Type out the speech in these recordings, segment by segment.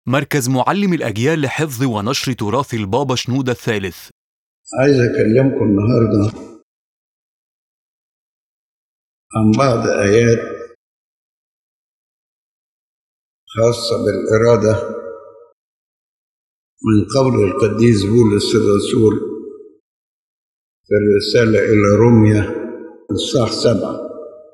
مركز معلم الأجيال لحفظ ونشر تراث البابا شنودة الثالث. عايز أكلمكم النهاردة عن بعض آيات خاصة بالإرادة من قول القديس بولس الرسول في الرسالة إلى روميا الإصحاح 7.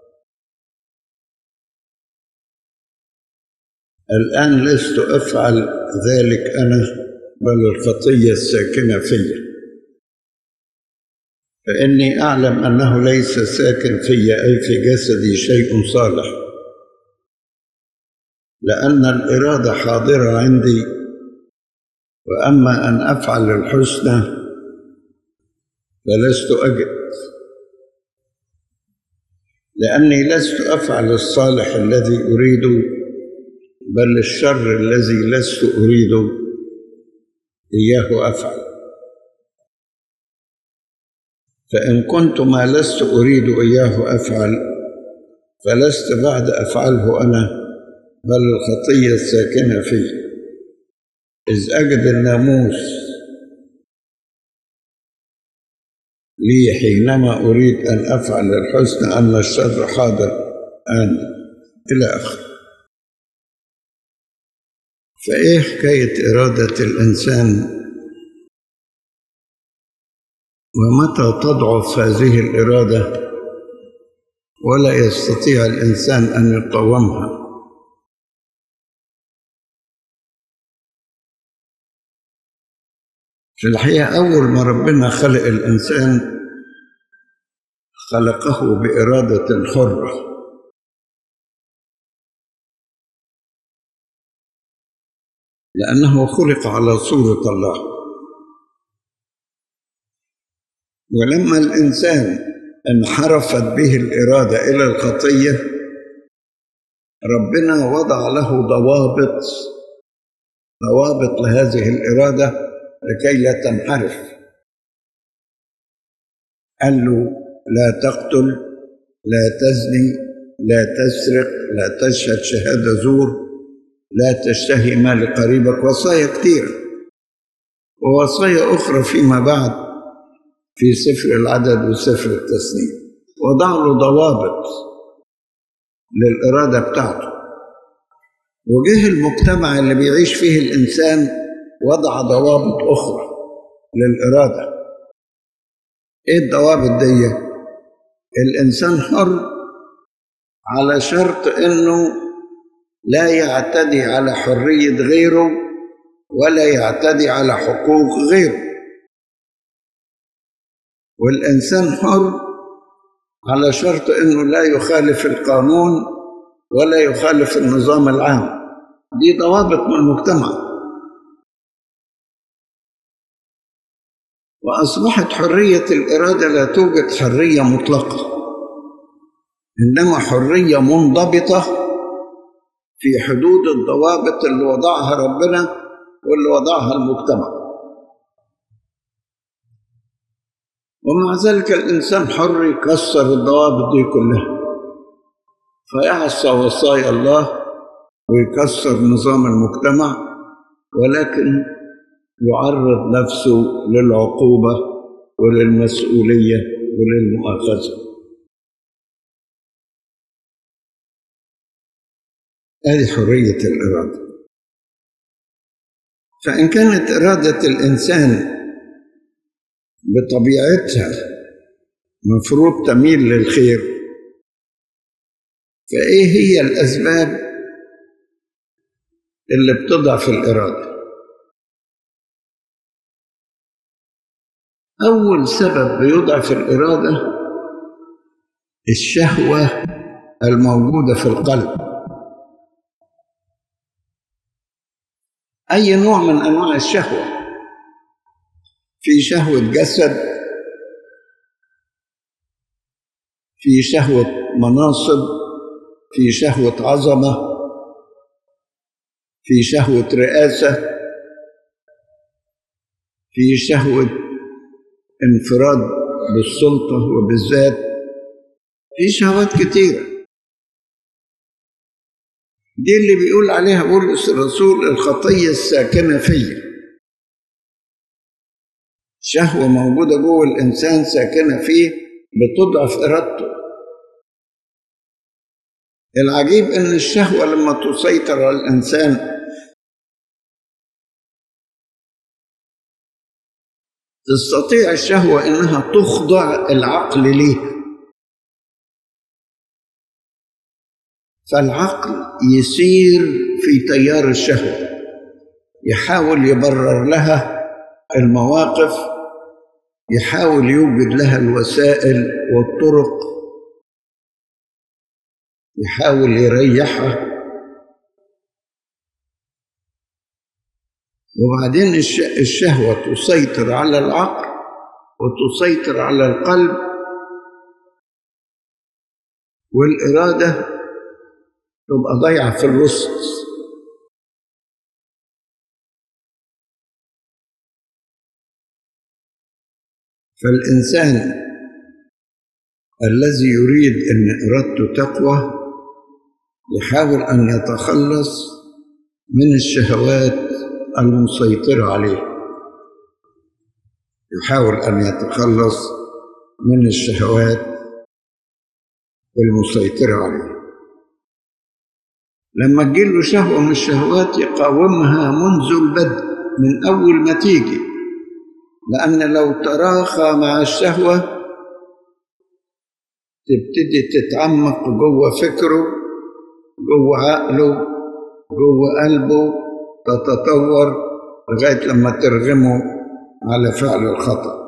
الآن لست أفعل ذلك أنا، بل الخطية الساكنة في، فإني أعلم أنه ليس ساكن في أي في جسدي شيء صالح، لأن الإرادة حاضرة عندي، وأما أن أفعل الحسنى فلست أجد، لأني لست أفعل الصالح الذي أريده، بل الشر الذي لست أريده إياه أفعل. فإن كنت ما لست أريد إياه أفعل، فلست بعد أفعله أنا، بل الخطية الساكنة في. إذ أجد الناموس لي حينما أريد أن أفعل الحسن أن الشر حاضر عندي، إلى آخره. فإيه حكاية إرادة الإنسان؟ ومتى تضعف هذه الإرادة ولا يستطيع الإنسان أن يقاومها؟ في الحقيقة أول ما ربنا خلق الإنسان خلقه بإرادة حرة، لأنه خلق على صورة الله. ولما الإنسان انحرفت به الإرادة إلى الخطية، ربنا وضع له ضوابط لهذه الإرادة لكي لا تنحرف. قال له: لا تقتل، لا تزني، لا تسرق، لا تشهد شهادة زور، لا تشتهي مال قريبك، وصايا كثيرة، ووصايا أخرى فيما بعد في سفر العدد وسفر التثنية. وضع له ضوابط للإرادة بتاعته. وجه المجتمع اللي بيعيش فيه الإنسان وضع ضوابط أخرى للإرادة. إيه الضوابط دي؟ الإنسان حر على شرط إنه لا يعتدي على حرية غيره ولا يعتدي على حقوق غيره. والإنسان حر على شرط إنه لا يخالف القانون ولا يخالف النظام العام. دي ضوابط من المجتمع. وأصبحت حرية الإرادة لا توجد حرية مطلقة، إنما حرية منضبطة في حدود الضوابط اللي وضعها ربنا واللي وضعها المجتمع. ومع ذلك الإنسان حر يكسر الضوابط دي كلها، فيعصى وصايا الله ويكسر نظام المجتمع، ولكن يعرض نفسه للعقوبة وللمسؤولية وللمؤاخذة. هذه حرية الإرادة. فإن كانت إرادة الإنسان بطبيعتها مفروض تميل للخير، فإيه هي الأسباب اللي بتضعف الإرادة؟ أول سبب بيضعف الإرادة الشهوة الموجودة في القلب. أي نوع من أنواع الشهوة. في شهوة جسد، في شهوة مناصب، في شهوة عظمة، في شهوة رئاسة، في شهوة انفراد بالسلطة وبالذات، في شهوات كتيرة. دي اللي بيقول عليها بولس الرسول الخطية الساكنة فيا. شهوة موجودة جوه الإنسان ساكنة فيه بتضعف إرادته. العجيب إن الشهوة لما تسيطر على الإنسان تستطيع الشهوة إنها تخضع العقل ليها، فالعقل يسير في تيار الشهوة، يحاول يبرر لها المواقف، يحاول يوجد لها الوسائل والطرق، يحاول يريحها. وبعدين الشهوة تسيطر على العقل وتسيطر على القلب، والإرادة تبقى ضايعة في الوسط. فالإنسان الذي يريد أن إرادته تقوى يحاول أن يتخلص من الشهوات المسيطرة عليه، يحاول أن يتخلص من الشهوات المسيطرة عليه. لما تجيله شهوة من الشهوات يقاومها منذ البدء من أول ما تيجي، لأن لو تراخى مع الشهوة تبتدي تتعمق جوه فكره، جوه عقله، جوه قلبه، تتطور لغاية لما ترغمه على فعل الخطأ.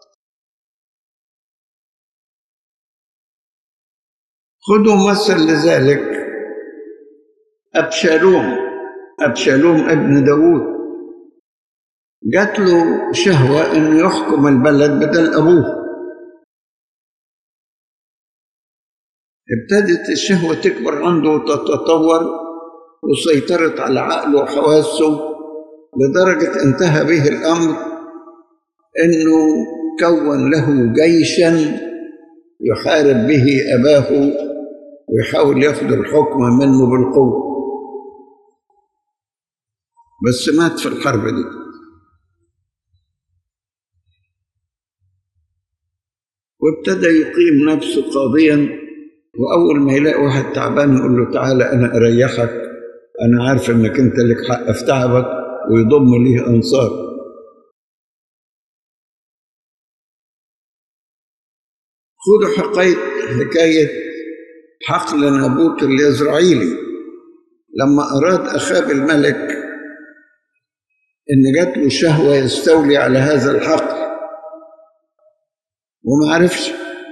خذوا مثل لذلك أبشالوم ابن داود، جات له شهوة إنه يحكم البلد بدل أبوه. ابتدت الشهوة تكبر عنده وتتطور وسيطرت على عقله وحواسه، لدرجة انتهى به الأمر إنه كون له جيشا يحارب به أباه ويحاول ياخذ الحكم منه بالقوة، بس مات في الحرب دي. وابتدى يقيم نفسه قاضيا، وأول ما يلاقي واحد تعبان يقول له تعالى أنا أريحك، أنا عارف إنك أنت لك حق في تعبك، ويضم ليه أنصار. خذوا حكاية حقل نابوت اليزرعيلي لما أراد أخاب الملك إن جات له شهوة يستولي على هذا الحقل وما عرفش،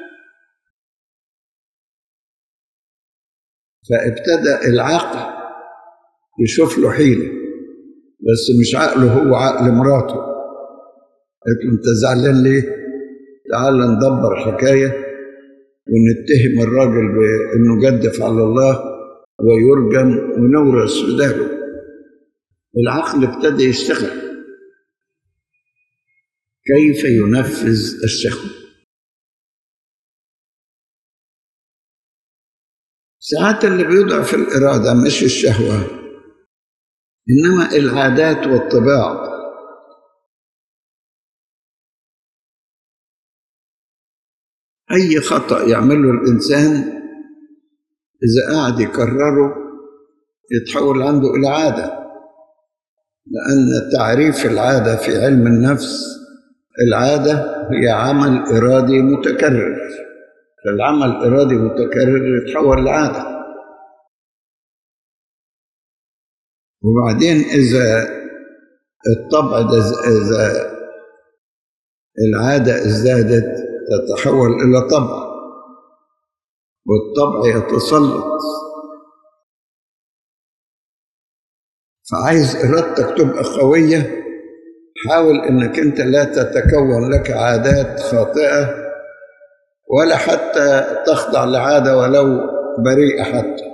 فابتدأ العقل يشوف له حيلة، بس مش عقله هو، عقل مراته. قالت له انت زعلان ليه؟ تعال ندبر حكاية ونتهم الراجل بانه جدف على الله ويرجم ونورث بداله. العقل ابتدى يشتغل كيف ينفذ الشهوة. ساعات اللي بيضعف الإرادة مش الشهوة، إنما العادات والطباع. أي خطأ يعمله الإنسان إذا قاعد يكرره يتحول عنده إلى عادة، لأن تعريف العادة في علم النفس العادة هي عمل إرادي متكرر، فالعمل الإرادي متكرر يتحول لعادة. وبعدين إذا الطبع ده، إذا العادة ازدادت تتحول إلى طبع، والطبع يتسلط. فعايز إرادتك تبقى قوية، حاول إنك أنت لا تتكون لك عادات خاطئة ولا حتى تخضع لعادة ولو بريئة. حتى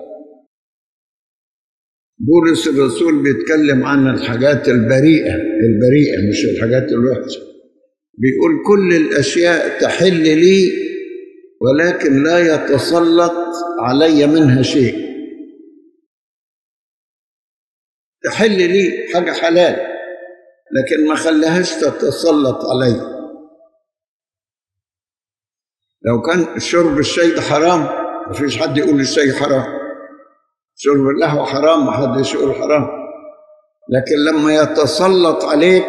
بولس الرسول بيتكلم عن الحاجات البريئة مش الحاجات الوحشة. بيقول كل الأشياء تحل لي ولكن لا يتسلط علي منها شيء. تحل لي حاجة حلال، لكن ما خليهاش تتسلط علي. لو كان شرب الشاي ده حرام، مفيش حد يقول الشاي حرام. شرب القهوة حرام، ما حدش يقول حرام. لكن لما يتسلط عليك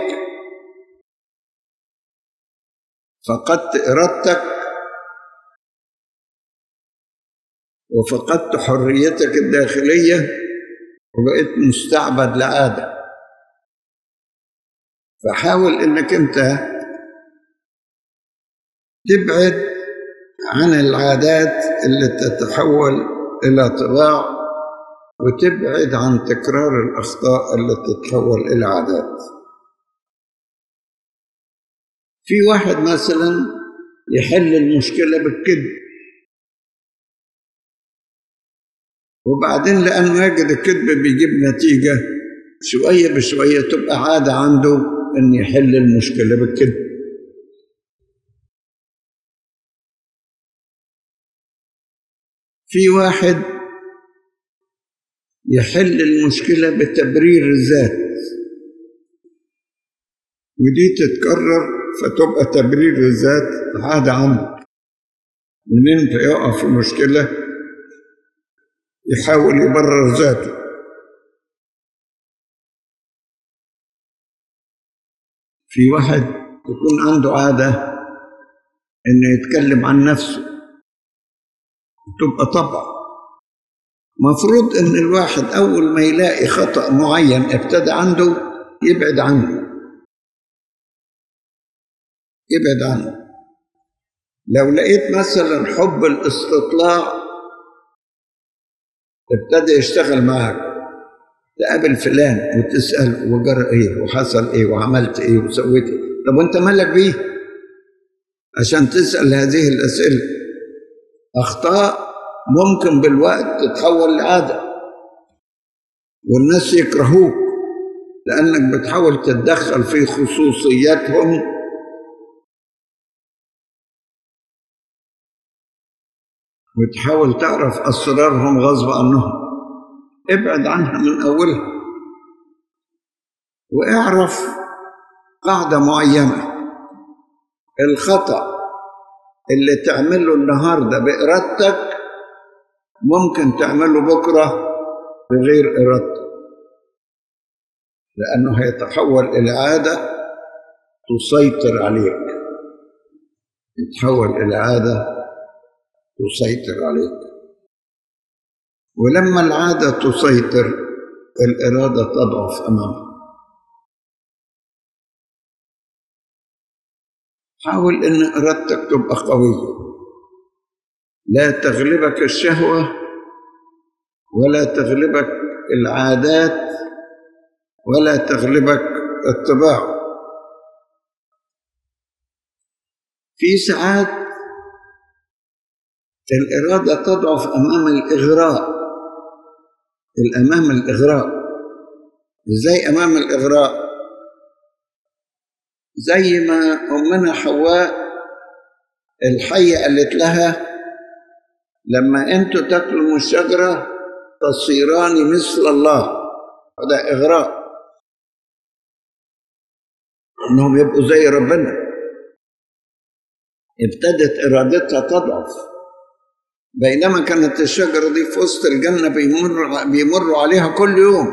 فقدت إرادتك وفقدت حريتك الداخلية وبقيت مستعبد لعادة. فحاول إنك أنت تبعد عن العادات اللي تتحول إلى طباع، وتبعد عن تكرار الأخطاء اللي تتحول إلى عادات. في واحد مثلا يحل المشكلة بالكذب، وبعدين لأنه يجد الكذب بيجيب نتيجة، شوية بشوية تبقى عادة عنده أن يحل المشكلة بالكذب. في واحد يحل المشكلة بتبرير الذات، ودي تتكرر فتبقى تبرير الذات عادة عنده. من انت يقع في مشكلة يحاول يبرر ذاته. في واحد يكون عنده عادة انه يتكلم عن نفسه، تبقى طبع. مفروض ان الواحد اول ما يلاقي خطأ معين ابتدى عنده يبعد عنه، يبعد عنه. لو لقيت مثلا حب الاستطلاع ابتدى يشتغل معك، تقابل فلان وتسأل وجرى ايه وحصل ايه وعملت ايه وسويت ايه، طب وانت مالك بيه عشان تسأل هذه الأسئلة؟ أخطاء ممكن بالوقت تتحول لعادة، والناس يكرهوك لأنك بتحاول تتدخل في خصوصياتهم وتحاول تعرف أسرارهم غصب عنهم. ابعد عنها من أولها، واعرف قاعدة معينة: الخطأ اللي تعمله النهاردة بإرادتك ممكن تعمله بكرة بغير إرادتك، لأنه هيتحول إلى عادة تسيطر عليك، يتحول إلى عادة تسيطر عليك. ولما العادة تسيطر الإرادة تضعف أمامها. حاول إن إرادتك تبقى قوية، لا تغلبك الشهوة ولا تغلبك العادات ولا تغلبك الطباع. في ساعات الإرادة تضعف أمام الإغراء. أمام الإغراء. إزاي أمام الإغراء؟ زي ما أمنا حواء الحية قالت لها: لما أنتوا تاكلوا من الشجرة تصيران مثل الله. هذا إغراء، إنهم يبقوا زي ربنا. ابتدت إرادتها تضعف، بينما كانت الشجرة دي في وسط الجنة بيمروا عليها كل يوم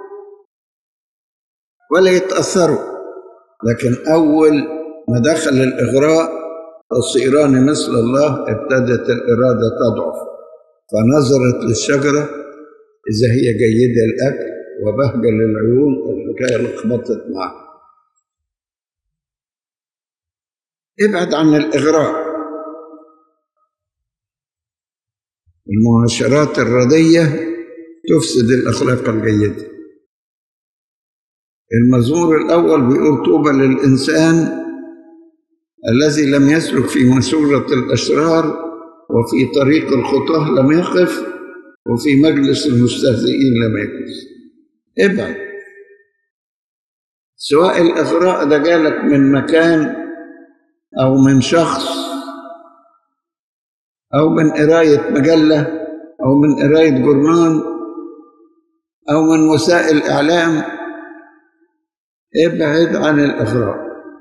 ولا يتأثروا. لكن أول ما دخل الإغراء تصيران مثل الله ابتدت الإرادة تضعف، فنظرت للشجرة إذا هي جيدة الأكل وبهجة للعيون. الحكاية لخبطت معها. ابعد عن الإغراء. المعاشرات الردية تفسد الأخلاق الجيدة. المزمور الأول بيقول: طوبى للإنسان الذي لم يسلك في مشورة الأشرار وفي طريق الخطاه لم يقف وفي مجلس المستهزئين لم يجلس. ابعد. سواء الإغراء ده جالك من مكان أو من شخص أو من قراية مجلة أو من قراية جورنال أو من وسائل إعلام، ابعد عن الإغراء.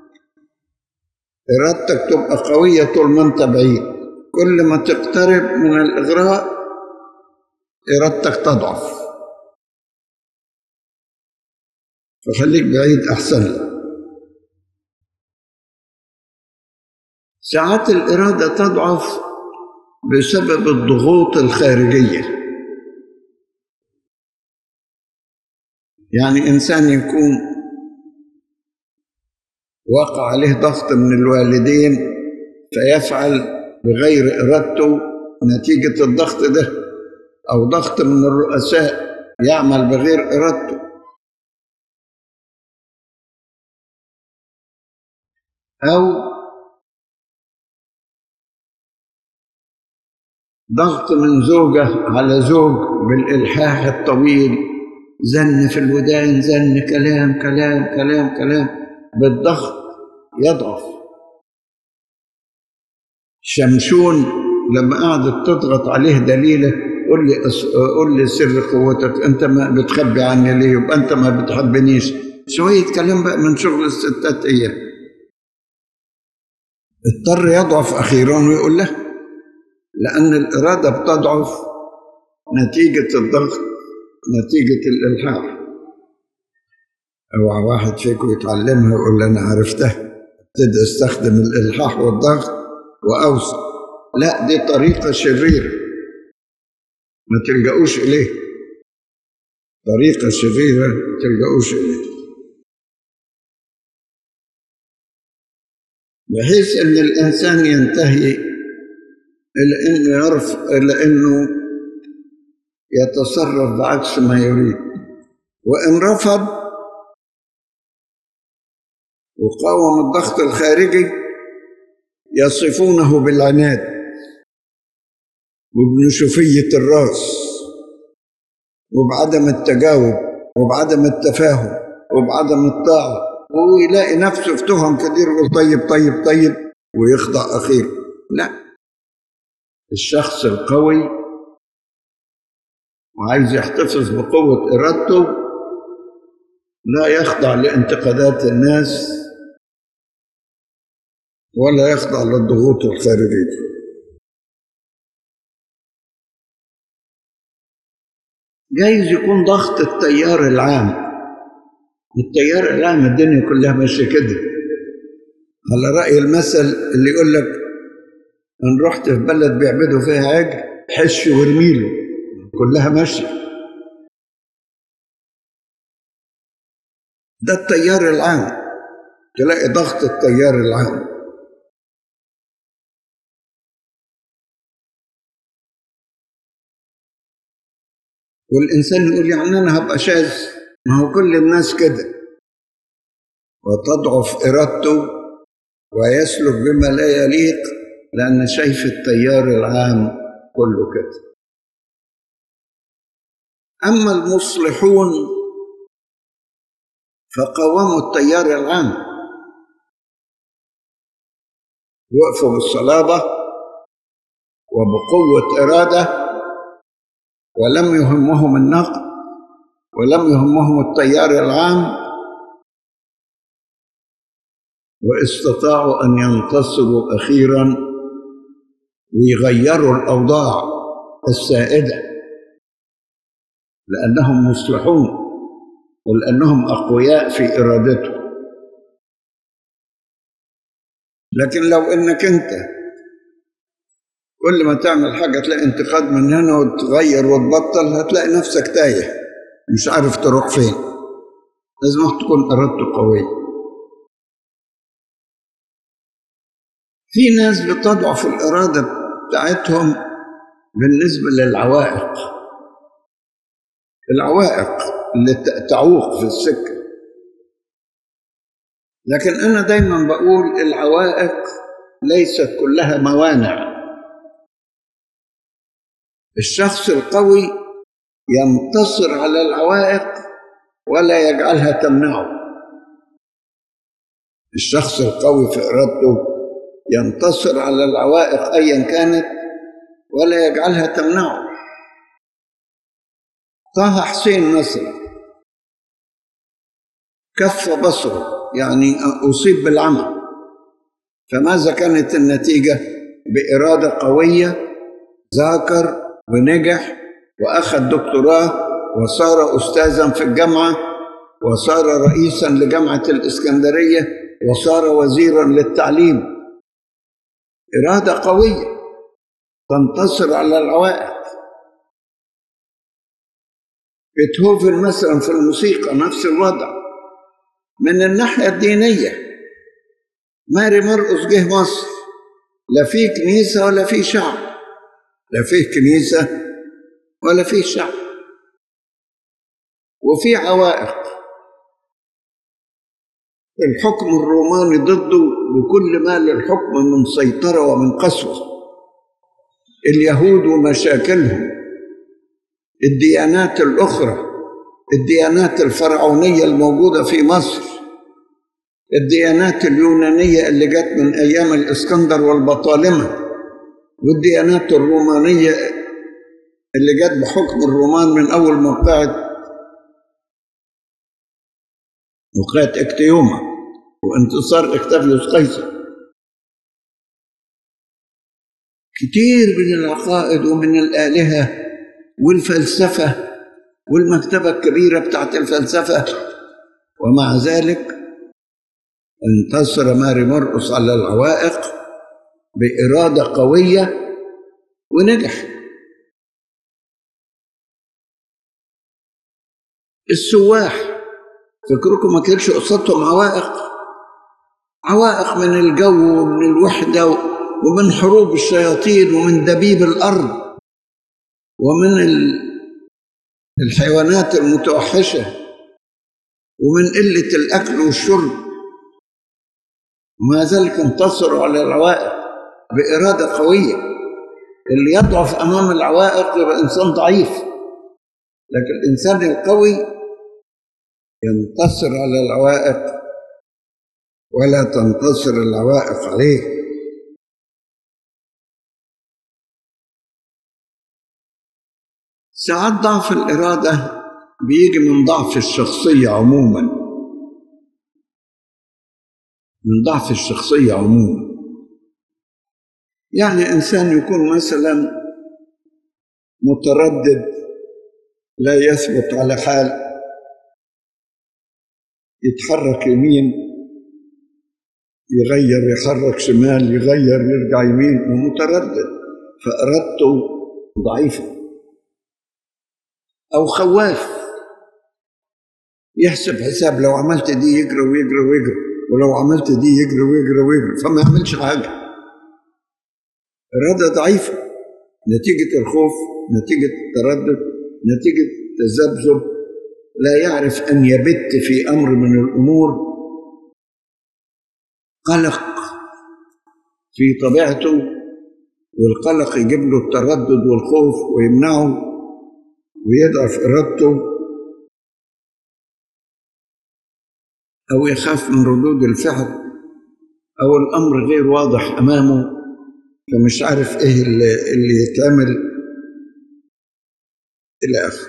إرادتك تبقى قوية طول ما أنت بعيد، كل ما تقترب من الإغراء إرادتك تضعف، فخليك بعيد أحسن لك. ساعات الإرادة تضعف بسبب الضغوط الخارجية. يعني إنسان يكون وقع عليه ضغط من الوالدين فيفعل بغير إرادته نتيجة الضغط ده، أو ضغط من الرؤساء يعمل بغير إرادته، أو ضغط من زوجة على زوج بالإلحاح الطويل، زن في الودان، زن كلام كلام كلام كلام، بالضغط يضعف. شمشون لما قعدت تضغط عليه دليلة، قل لي سر قوتك، انت ما بتخبي عني ليه؟ يبقى انت ما بتحبنيش. شوية كلام بقى من شغل الستات اياه. اضطر يضعف اخيرا ويقول له، لان الارادة بتضعف نتيجة الضغط، نتيجة الالحاح. اوعى واحد فيكم يتعلمها ويقول انا عرفتها، ابتدي استخدم الالحاح والضغط واوصل. لا، دي طريقة شريرة ما تلجأوش إليه، طريقة شريرة ما تلجأوش إليه، بحيث أن الإنسان ينتهي إلى أنه يتصرف بعكس ما يريد. وإن رفض وقاوم الضغط الخارجي يصفونه بالعناد وبنشوفية الراس وبعدم التجاوب وبعدم التفاهم وبعدم الطاعة، ويلاقي نفسه في تهم كتير ويقول طيب طيب طيب ويخضع أخيرا. لا، الشخص القوي وعايز يحتفظ بقوة إرادته لا يخضع لانتقادات الناس ولا يخضع للضغوط الخارجية. جايز يكون ضغط التيار العام. التيار العام الدنيا كلها ماشية كده، على رأي المثل اللي يقول لك ان رحت في بلد بيعبدوا فيها عجل حش وارميله، كلها ماشية. ده التيار العام، تلاقي ضغط التيار العام. والإنسان يقول يعني أنا هبقى شاذ، ما هو كل الناس كده، وتضعف إرادته ويسلك بما لا يليق لأن شايف التيار العام كله كده. أما المصلحون فقاوموا التيار العام، وقفوا بالصلابة وبقوة إرادة، ولم يهمهم النقد ولم يهمهم التيار العام، واستطاعوا أن ينتصروا أخيرا ويغيروا الأوضاع السائدة لأنهم مصلحون ولأنهم أقوياء في إرادتهم. لكن لو إنك أنت كل ما تعمل حاجة تلاقي انتقاد من هنا وتغير وتبطل، هتلاقي نفسك تايه مش عارف تروح فين. لازم تكون إرادته قوية. في ناس بتضعف الإرادة بتاعتهم بالنسبة للعوائق، العوائق اللي تعوق في السكة. لكن أنا دايما بقول العوائق ليست كلها موانع. الشخص القوي ينتصر على العوائق ولا يجعلها تمنعه. الشخص القوي في إرادته ينتصر على العوائق أيا كانت ولا يجعلها تمنعه. طه حسين مثلا كف بصره، يعني أصيب بالعمى، فماذا كانت النتيجة؟ بإرادة قوية ذاكر ونجح وأخذ دكتوراه وصار أستاذا في الجامعة وصار رئيسا لجامعة الإسكندرية وصار وزيرا للتعليم. إرادة قوية تنتصر على العوائق. بيتهوفن مثلا في الموسيقى نفس الوضع. من الناحية الدينية ماري مرقس جه مصر، لا في كنيسة ولا في شعب، لا فيه كنيسة ولا فيه شعب، وفي عوائق. الحكم الروماني ضده بكل ما للحكم من سيطرة ومن قسوة. اليهود ومشاكلهم، الديانات الأخرى، الديانات الفرعونية الموجودة في مصر، الديانات اليونانية اللي جت من أيام الإسكندر والبطالمة، والديانات الرومانية اللي جت بحكم الرومان من أول موقعة اكتيوما وانتصار اكتافيوس قيصر. كتير من العقائد ومن الآلهة والفلسفة والمكتبة الكبيرة بتاعت الفلسفة، ومع ذلك انتصر ماري مرقس على العوائق بإرادة قوية ونجح. السواح فكركم ما كانش قصتهم عوائق من الجو ومن الوحدة ومن حروب الشياطين ومن دبيب الأرض ومن الحيوانات المتوحشة ومن قلة الأكل والشرب، وما ذلك انتصروا على العوائق بإرادة قوية. اللي يضعف أمام العوائق يبقى إنسان ضعيف، لكن الإنسان القوي ينتصر على العوائق ولا تنتصر العوائق عليه. ساعات ضعف الإرادة بيجي من ضعف الشخصية عموما، من ضعف الشخصية عموما. يعني إنسان يكون مثلا متردد لا يثبت على حال، يتحرك يمين يغير، يحرك شمال يغير، يرجع يمين، ومتردد فإرادته ضعيفة. أو خواف يحسب حساب لو عملت دي يجري ويجري ويجري، ولو عملت دي يجري ويجري ويجري، فما يعملش حاجة. إرادة ضعيفة نتيجة الخوف، نتيجة التردد، نتيجة التذبذب، لا يعرف أن يبت في أمر من الأمور، قلق في طبيعته، والقلق يجيب له التردد والخوف ويمنعه ويضعف إرادته، أو يخاف من ردود الفعل، أو الأمر غير واضح أمامه فمش عارف إيه اللي يتعمل إلى آخره.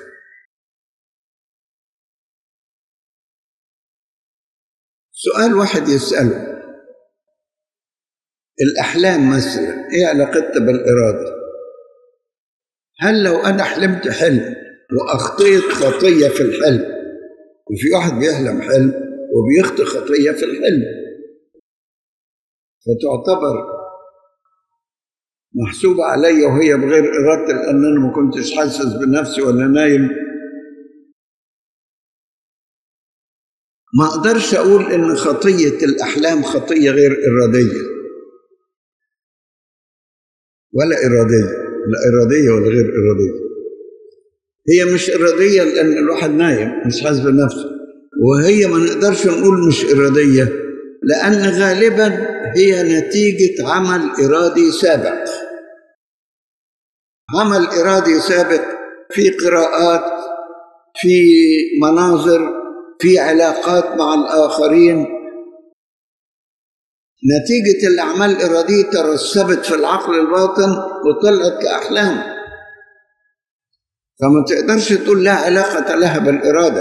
سؤال واحد يسأله: الأحلام مثلا إيه علاقتها بالإرادة؟ هل لو أنا حلمت حلم وأخطيت خطية في الحلم، وفي واحد بيحلم حلم وبيخطي خطية في الحلم، فتعتبر محسوبة علي وهي بغير إرادتي لأن أنا ما كنتش حاسس بنفسي وأنا نايم؟ ما أقدرش أقول إن خطية الأحلام خطية غير إرادية ولا إرادية، لا إرادية ولا غير إرادية. هي مش إرادية لأن الواحد نايم مش حاسس بنفسه، وهي ما نقدرش نقول مش إرادية لأن غالبا هي نتيجة عمل إرادي سابق. عمل إرادي سابق في قراءات، في مناظر، في علاقات مع الآخرين، نتيجة الأعمال الإرادية ترسبت في العقل الباطن وطلعت كأحلام. فما تقدرش تقول لا علاقة لها بالإرادة،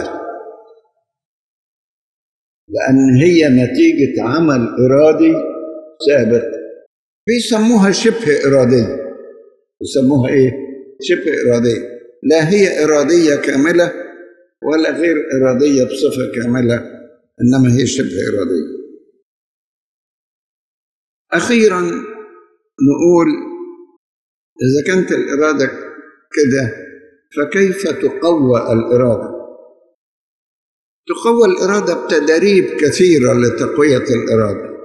لأن هي نتيجة عمل إرادي سابق. بيسموها شبه إرادية. يسموها إيه؟ شبه إرادية. لا هي إرادية كاملة ولا غير إرادية بصفة كاملة، إنما هي شبه إرادية. أخيراً نقول إذا كانت الإرادة كده فكيف تقوى الإرادة؟ تقوى الإرادة بتدريب كثيرة لتقوية الإرادة،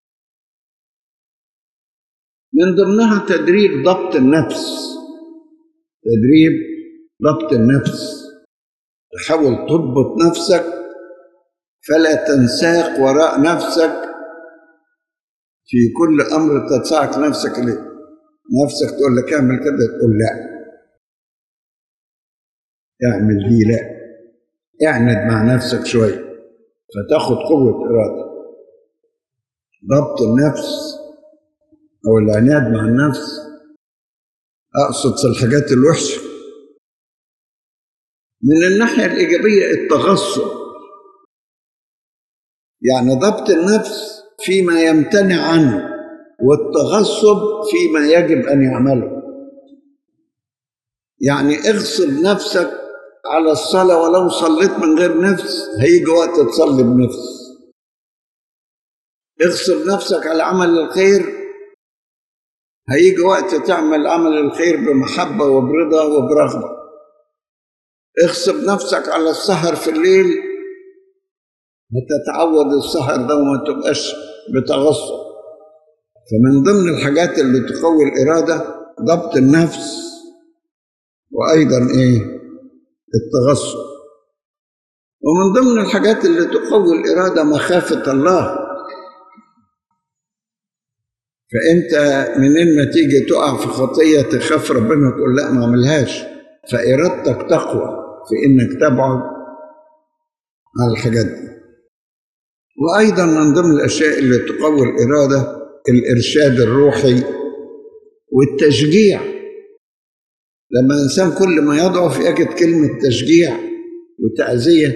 من ضمنها تدريب ضبط النفس. تدريب ضبط النفس، تحاول تضبط نفسك فلا تنساق وراء نفسك في كل أمر تدفعك نفسك ليه. نفسك تقول لك اعمل كده تقول لا، اعمل دي لا، اعند مع نفسك شوية فتاخد قوة إرادة. ضبط النفس أو العناد مع النفس أقصد في الحاجات الوحشة. من الناحية الإيجابية التغصب، يعني ضبط النفس فيما يمتنع عنه والتغصب فيما يجب أن يعمله. يعني اغصب نفسك على الصلاة، ولو صليت من غير نفس هيجي وقت تصلي بنفس. اغصب نفسك على عمل الخير، هيجي وقت تعمل عمل الخير بمحبة وبرضا وبرغبة. اغصب نفسك على السهر في الليل، هتتعود السهر ده وما تبقاش بتغصب. فمن ضمن الحاجات اللي تقوي الإرادة ضبط النفس، وأيضا التغصب. ومن ضمن الحاجات اللي تقوي الإرادة مخافة الله. فأنت منين ما تيجي تقع في خطية تخاف ربنا تقول لا ما عملهاش، فإرادتك تقوى في إنك تبعد على الحاجات دي. وأيضا من ضمن الأشياء اللي تقوي الإرادة الإرشاد الروحي والتشجيع. لما الإنسان كل ما يضعف يجد كلمة تشجيع وتعزية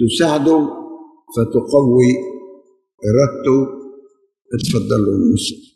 تساعده فتقوي إرادته. اتفضلوا المسلم.